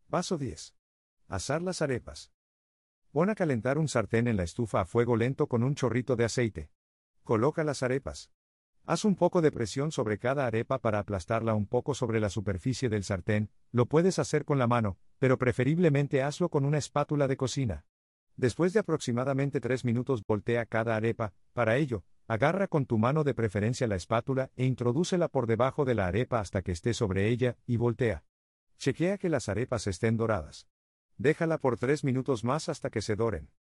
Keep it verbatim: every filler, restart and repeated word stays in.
Paso diez. Asar las arepas. Pon a calentar un sartén en la estufa a fuego lento con un chorrito de aceite. Coloca las arepas. Haz un poco de presión sobre cada arepa para aplastarla un poco sobre la superficie del sartén. Lo puedes hacer con la mano, pero preferiblemente hazlo con una espátula de cocina. Después de aproximadamente tres minutos voltea cada arepa. Para ello, agarra con tu mano de preferencia la espátula e introdúcela por debajo de la arepa hasta que esté sobre ella, y voltea. Chequea que las arepas estén doradas. Déjala por tres minutos más hasta que se doren.